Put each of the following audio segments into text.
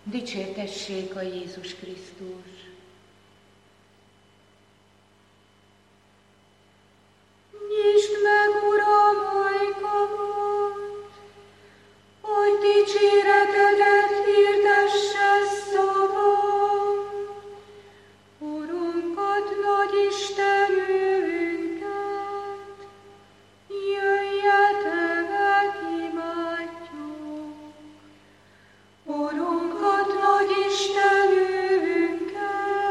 Dicsértessék a Jézus Krisztus! Nyisd meg, Uram, ajkamat, hogy dicséretedet hirdesse szavam. Urunkat, nagy Istenünket, jöjjetek, imádjuk. Urunkat, nagy Istenünket,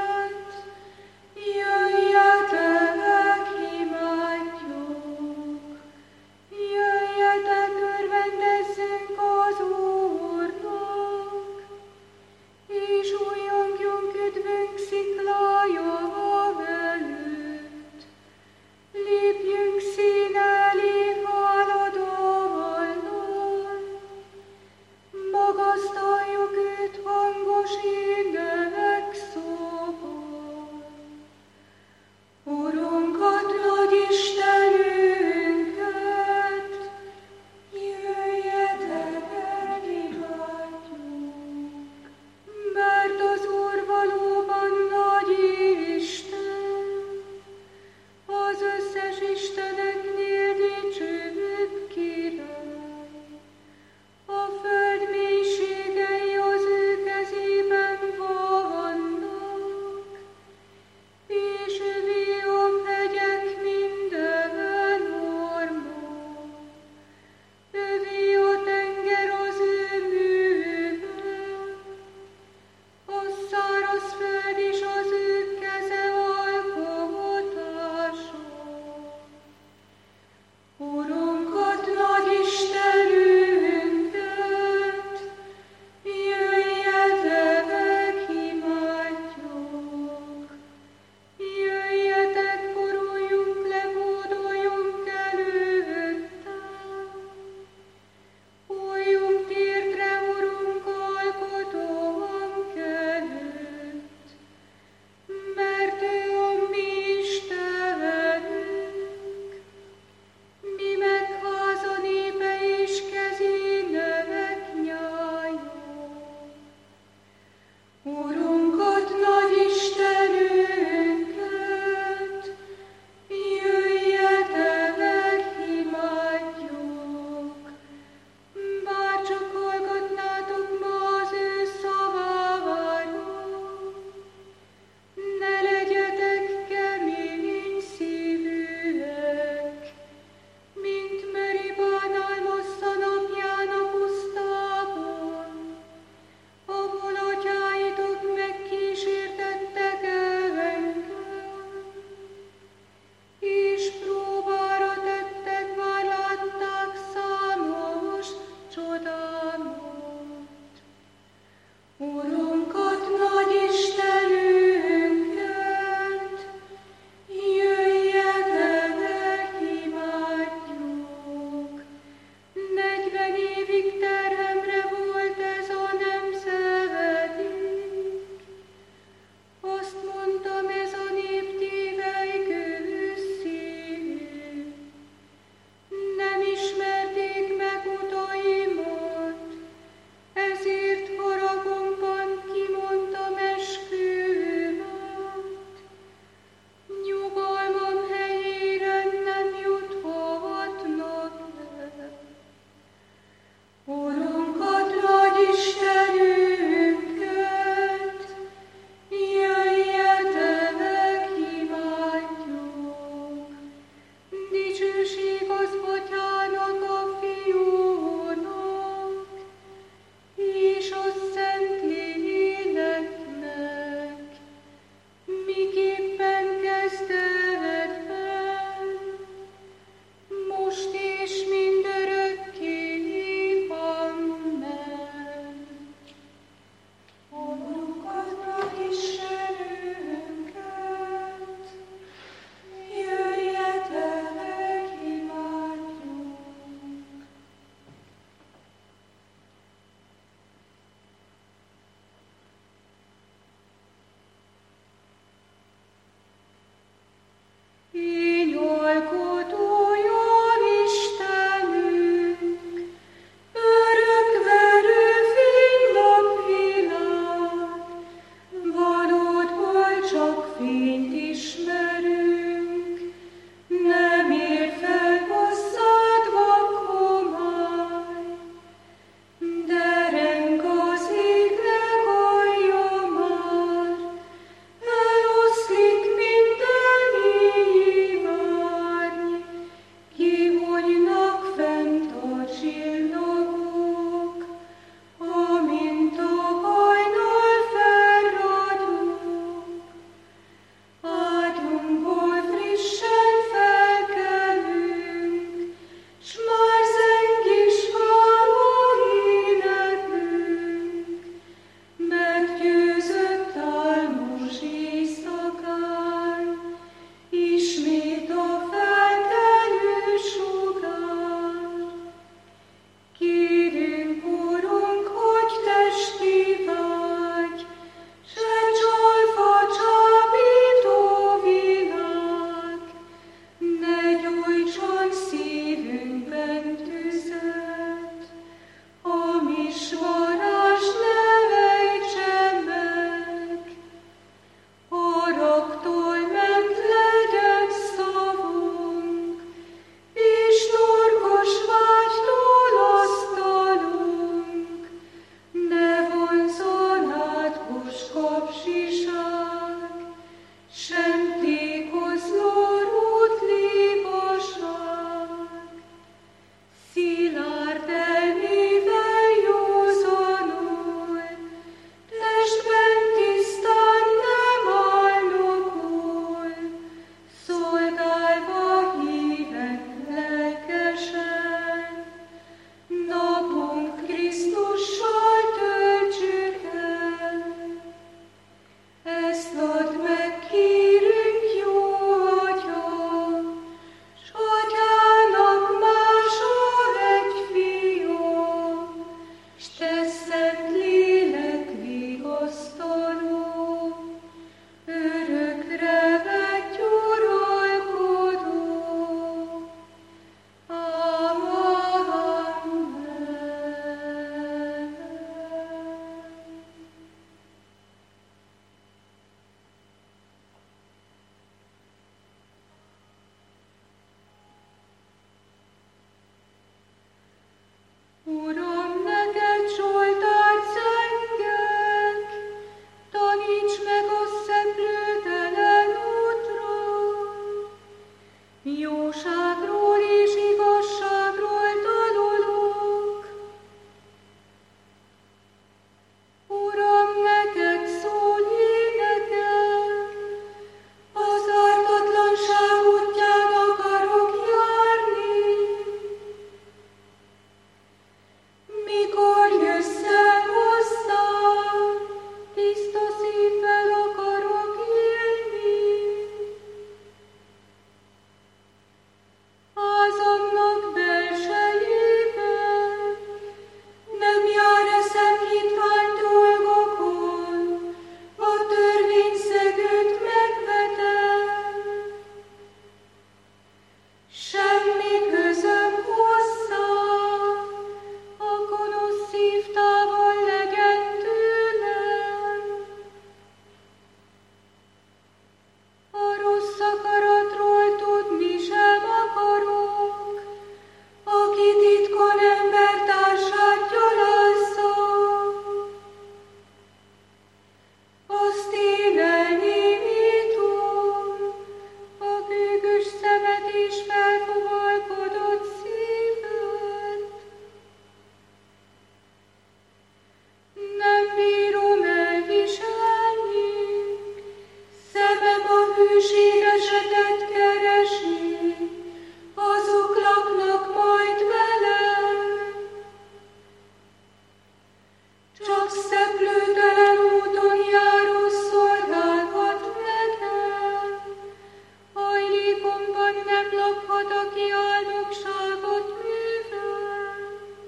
szeplőtelen úton járó szolgálhat nekem, hajlékomban nem lakhat, aki álnokságot művel.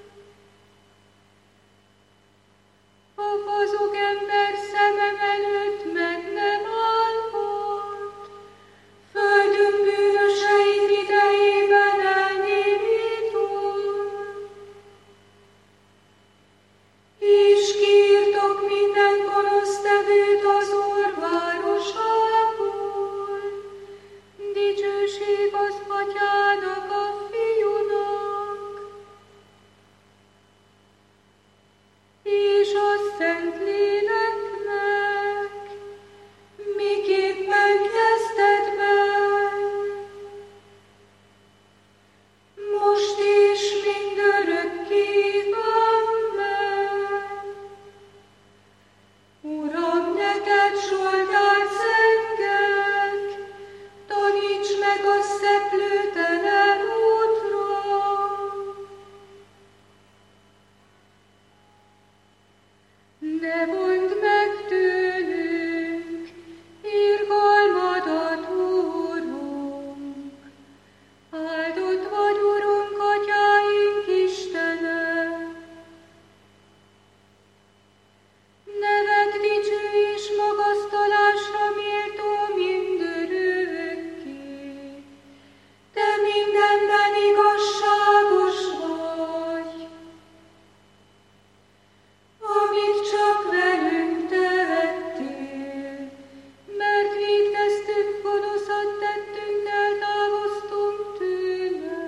A gazug ember szemem előtt meg nem állhat, földünk bűnöseit idejében elnémítom. És kiírtok minden gonosztevőt az Úr városából, dicsőség az Atyának, a Fiúnak, és a Szentléleknek, miképpen kezdetben, most és mindörökké. Amen. Uram, neked Zsoltárt zengek, taníts meg a szeplőtelen útra. Ne vondd meg tőlünk irgalmadat, Úrunk. Áldott vagy, Urunk, Atyáink Istene. Neved dicső és magasztalásra méltó mindörökké. Te mindenben igazságos vagy, amit csak velünk tehettél, mert vétkeztünk, gonoszat tettünk, eltávoztunk tőle.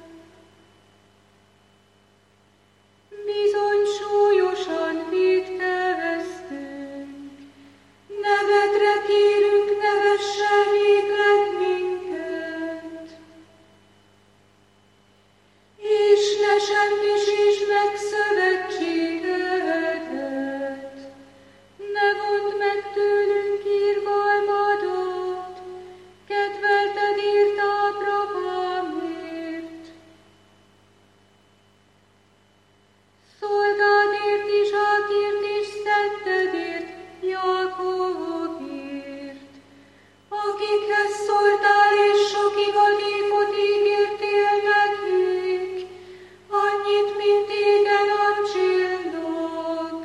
Bizony súlyosan vétkeztünk, nevedre kérünk, ne vessen végleg minket, és ne semmisítsd meg szövetségedet, ne vondd meg tőlünk irgalmadat, kedvelted írt Ábrahámért. Szolgádért, Izsákért és szentedért, Jákobért, akikhez szóltál és sok igadékot ígértél nekik, annyit, mint égen a csillag,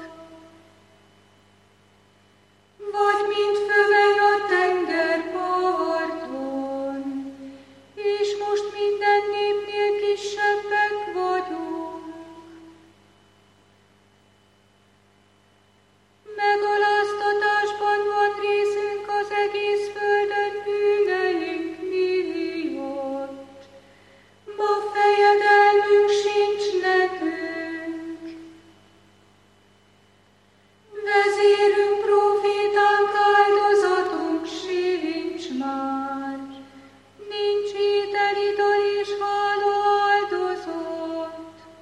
vagy mint föven a tengerparton, és most minden népnél kisebbek vagyunk. Megaláztatásban van részünk az egész földön bűneink miatt, ma fejedelmünk sincs nekünk. Vezérünk, prófétánk, áldozatunk sincs már, nincs étel, ital és hála áldozat.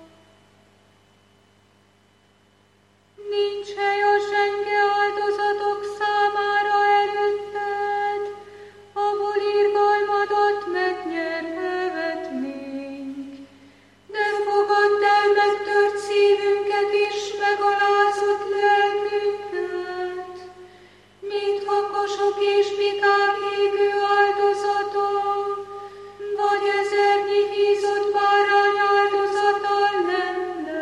Nincs hely a zsenge áldozatok számára előtted, ahol irgalmadat megnyerhetnénk. De fogadd el megtört szívünket és megalázott lelkünket, mint hakosok és bikák égő áldozata, vagy ezernyi hízott bárány áldozata lenne.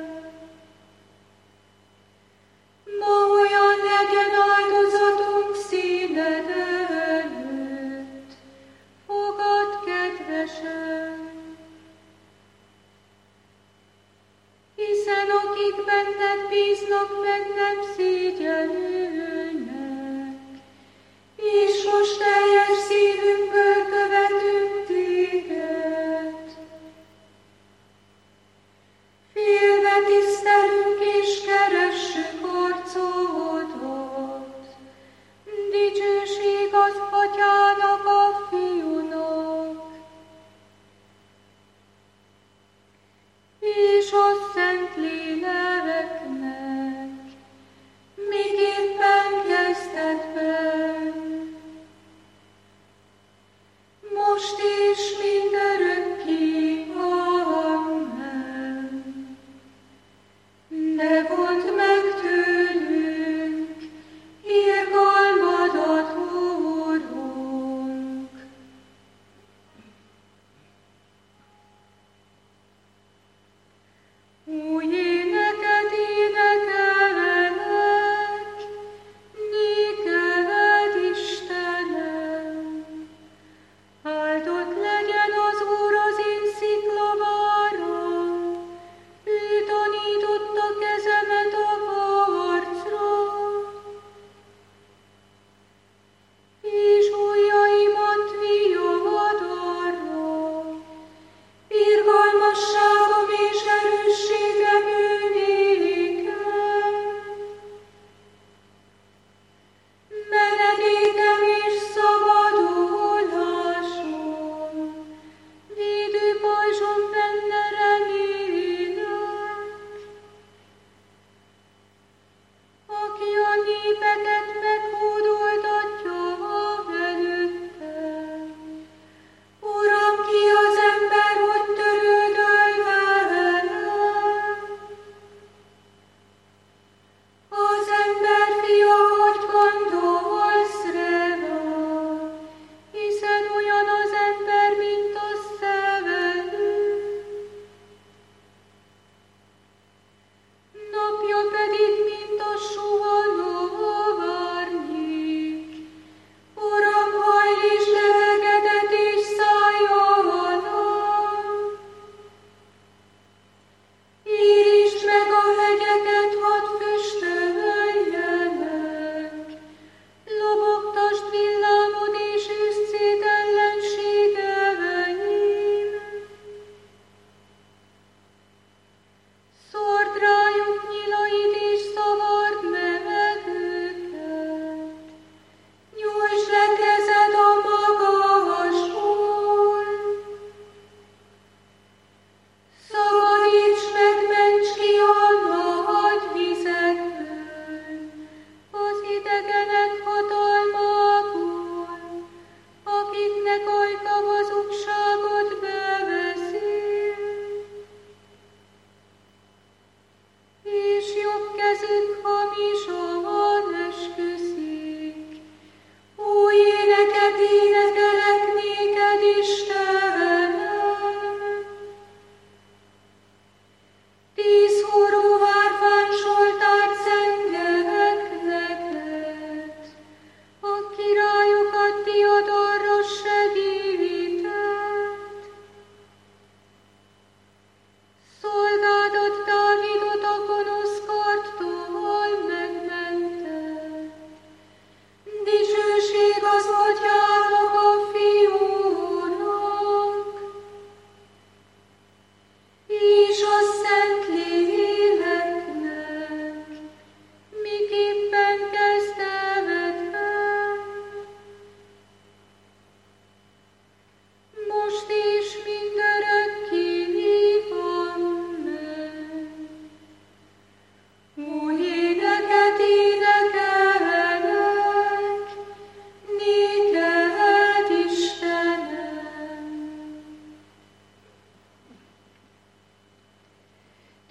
Ma olyan legyen áldozatunk színed előtt, fogadd kedvesen, hiszen akik benned bíznak, meg nem szégyellőnek, és most teljes szívünkből követünk téged. Félve tisztelünk és keressük arcodat, dicsőség az Atyának, a Fiúnak, és a Szentléleknek, miképpen kezdetben, most és mindörökké. Amen. Ne vondd meg tőlünk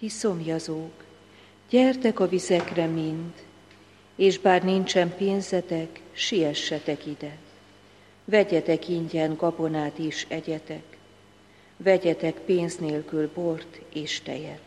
szomjazók, gyertek a vizekre mind, és bár nincsen pénzetek, siessetek ide. Vegyetek ingyen gabonát is egyetek, vegyetek pénz nélkül bort és tejet.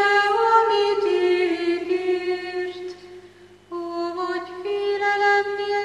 Félelem nélkül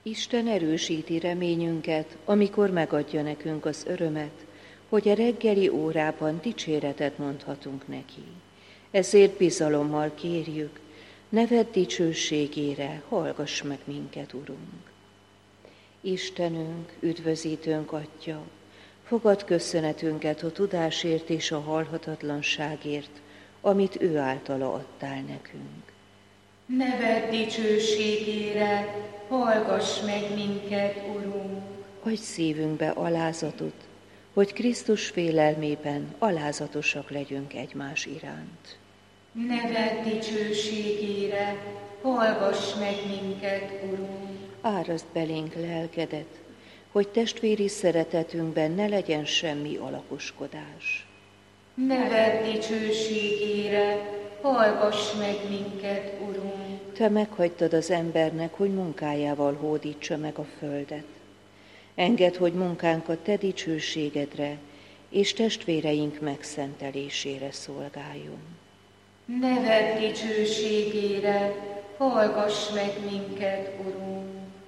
Isten erősíti reményünket, amikor megadja nekünk az örömet, hogy a reggeli órában dicséretet mondhatunk neki. Ezért bizalommal kérjük, neved dicsőségére hallgass meg minket, Urunk. Istenünk, üdvözítőnk Atya, fogadd köszönetünket a tudásért és a halhatatlanságért, amit ő általa adtál nekünk. Neved dicsőségére hallgass meg minket, Urunk. Adj szívünkbe alázatot, hogy Krisztus félelmében alázatosak legyünk egymás iránt. Neved dicsőségére hallgass meg minket, Urunk. Árasd belénk lelkedet, hogy testvéri szeretetünkben ne legyen semmi alakoskodás. Neved dicsőségére hallgass meg minket, Urunk. Te meghagytad az embernek, hogy munkájával hódítsa meg a földet. Engedd, hogy munkánkat te dicsőségedre és testvéreink megszentelésére szolgáljon. Neved dicsőségére hallgass meg minket, Urunk.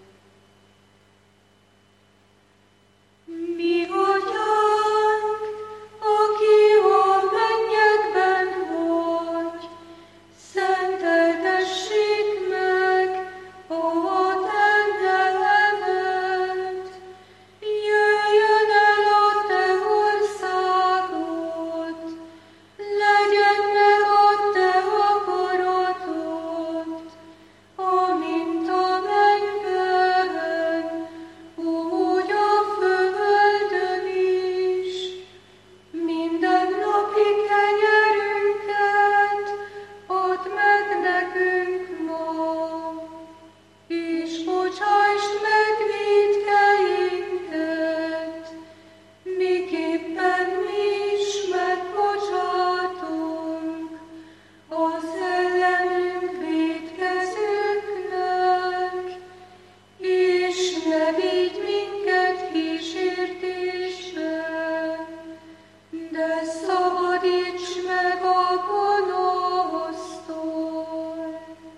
Mi Atyánk, aki a mennyekben vagy, szenteltessék meg a te neved. Jöjjön el a te országod, legyen meg a te akaratod, amint a mennyben, úgy a földön is. Mindennapi kenyerünket add meg nekünk ma, és bocsásd meg vétkeinket, miképpen mi is megbocsátunk az ellenünk vétkezőknek, és ne vigy minket kísértésbe, de szabadíts meg a gonosztól.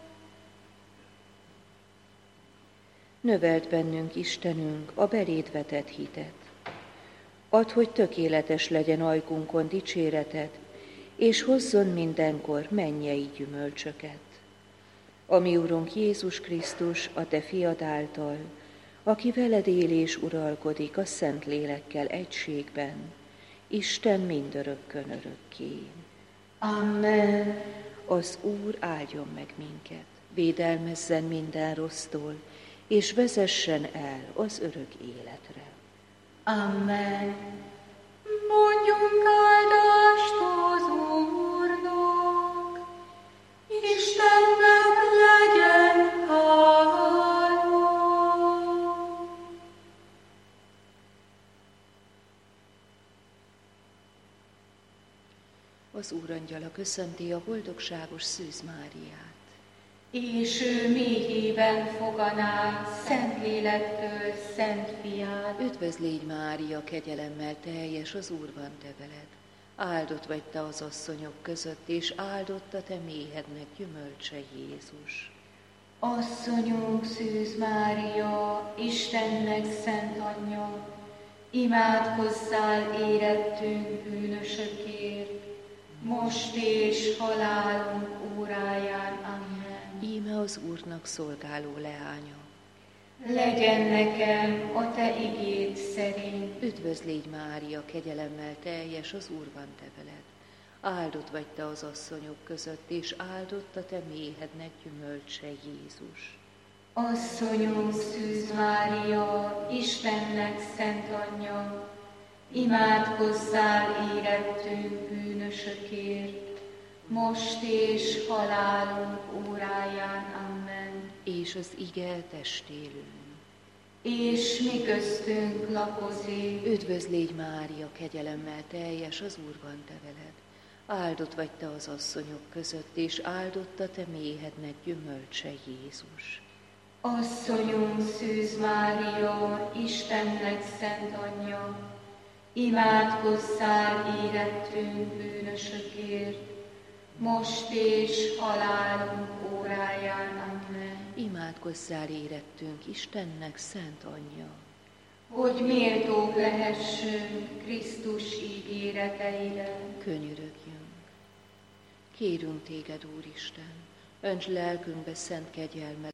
Növeld bennünk, Istenünk, a beléd vetett hitet. Add, hogy tökéletes legyen ajkunkon dicséreted, és hozzon mindenkor mennyei gyümölcsöket. A mi Urunk Jézus Krisztus, a te fiad által, aki veled él és uralkodik a Szent Lélekkel egységben, Isten mindörökkön örökké. Amen. Az Úr áldjon meg minket, védelmezzen minden rossztól, és vezessen el az örök életre. Amen. Mondjunk áldást az Úrnak, Istennek legyen hála. Az Úrangyala köszönti a boldogságos Szűz Máriát. És ő méhében foganá Szentlélektől Szent Fiát. Üdvözl légy, Mária, kegyelemmel teljes, az Úr van te veled. Áldott vagy te az asszonyok között, és áldott a te méhednek gyümölcse, Jézus. Asszonyunk Szűz Mária, Istennek szent anyja, imádkozzál érettünk bűnösökért, most és halálunk óráján. Amen. Íme az Úrnak szolgáló leánya. Legyen nekem a te igéd szerint. Üdvözl légy, Mária, kegyelemmel teljes, az Úr van te veled. Áldott vagy te az asszonyok között, és áldott a te méhednek gyümölcse, Jézus. Asszonyunk Szűz Mária, Istennek szent anyja, imádkozzál érettünk bűnösökért, most és halálunk óráján. Amen. És az ige testélőn. És mi köztünk lakozik. Üdvözl légy, Mária, kegyelemmel teljes, az Úr van te veled. Áldott vagy te az asszonyok között, és áldott a te méhednek gyümölcse, Jézus. Asszonyunk Szűz Mária, Istennek szent anyja, imádkozzál érettünk bűnösökért, most és halálunk óráján. Amen. Imádkozzál érettünk, Istennek szent anyja, hogy méltók lehessünk Krisztus ígéreteire. könyörögjünk. Kérünk téged, Úristen, önts lelkünkbe szent kegyelmet.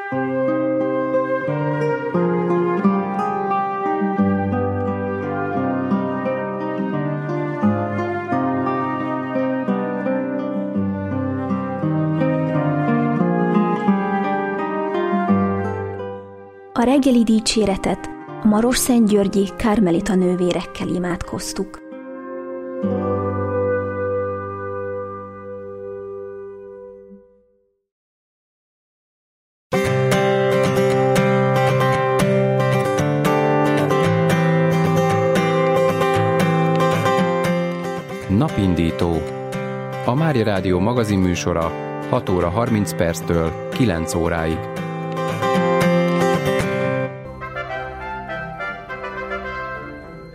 A reggeli dicséretet a Marosszentgyörgyi karmelita nővérekkel imádkoztuk. Napindító. A Mária Rádió magazinműsora 6 óra 30 perctől 9 óráig.